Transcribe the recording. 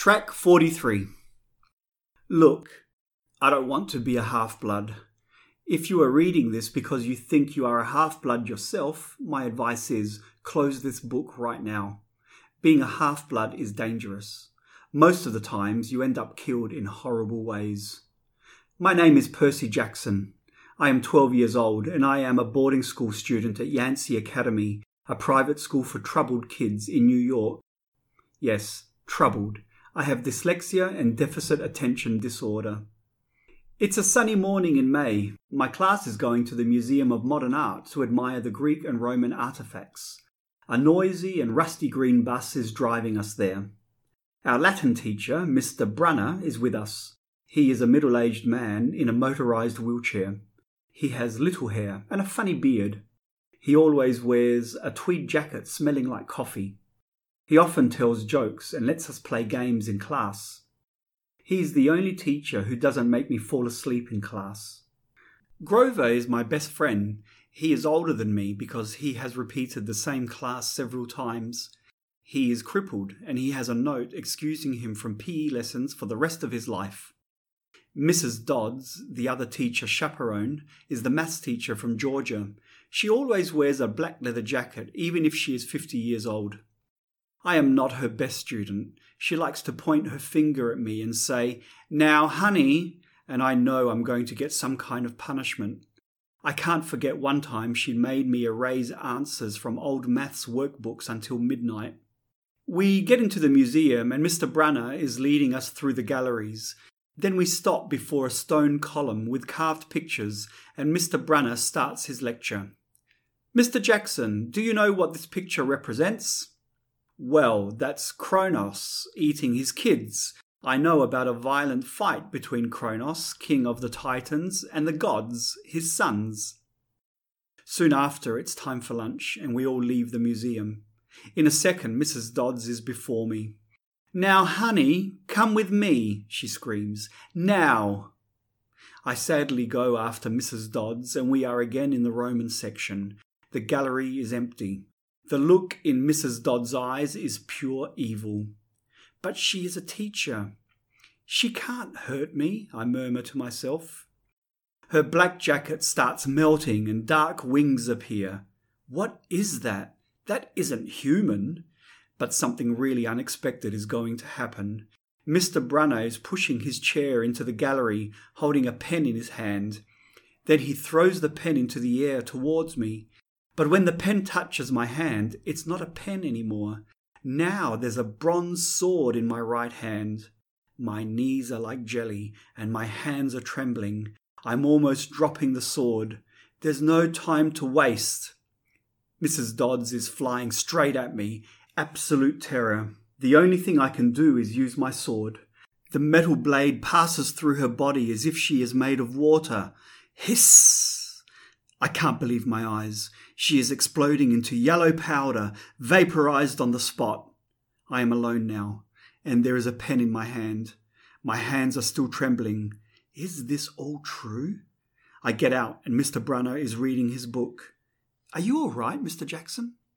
Track 43. Look, I don't want to be a half-blood. If you are reading this because you think you are a half-blood yourself, my advice is close this book right now. Being a half-blood is dangerous. Most of the times you end up killed in horrible ways. My name is Percy Jackson. I am 12 years old and I am a boarding school student at Yancey Academy, a private school for troubled kids in New York. Yes, troubled. I have dyslexia and deficit attention disorder. It's a sunny morning in May. My class is going to the Museum of Modern Art to admire the Greek and Roman artefacts. A noisy and rusty green bus is driving us there. Our Latin teacher, Mr. Brunner, is with us. He is a middle-aged man in a motorized wheelchair. He has little hair and a funny beard. He always wears a tweed jacket smelling like coffee. He often tells jokes and lets us play games in class. He is the only teacher who doesn't make me fall asleep in class. Grover is my best friend. He is older than me because he has repeated the same class several times. He is crippled and he has a note excusing him from PE lessons for the rest of his life. Mrs. Dodds, the other teacher chaperone, is the maths teacher from Georgia. She always wears a black leather jacket even if she is 50 years old. I am not her best student. She likes to point her finger at me and say, "Now, honey," and I know I'm going to get some kind of punishment. I can't forget one time she made me erase answers from old maths workbooks until midnight. We get into the museum and Mr. Brunner is leading us through the galleries. Then we stop before a stone column with carved pictures and Mr. Brunner starts his lecture. "Mr. Jackson, do you know what this picture represents?" "Well, that's Kronos eating his kids. I know about a violent fight between Kronos, king of the Titans, and the gods, his sons." Soon after, it's time for lunch, and we all leave the museum. In a second, Mrs. Dodds is before me. "Now, honey, come with me," she screams. "Now!" I sadly go after Mrs. Dodds, and we are again in the Roman section. The gallery is empty. The look in Mrs. Dodds' eyes is pure evil. "But she is a teacher. She can't hurt me," I murmur to myself. Her black jacket starts melting and dark wings appear. What is that? That isn't human. But something really unexpected is going to happen. Mr. Brunner is pushing his chair into the gallery, holding a pen in his hand. Then he throws the pen into the air towards me. But when the pen touches my hand, it's not a pen anymore. Now there's a bronze sword in my right hand. My knees are like jelly, and my hands are trembling. I'm almost dropping the sword. There's no time to waste. Mrs. Dodds is flying straight at me. Absolute terror. The only thing I can do is use my sword. The metal blade passes through her body as if she is made of water. Hiss! I can't believe my eyes. She is exploding into yellow powder, vaporized on the spot. I am alone now, and there is a pen in my hand. My hands are still trembling. Is this all true? I get out, and Mr. Brunner is reading his book. "Are you all right, Mr. Jackson?"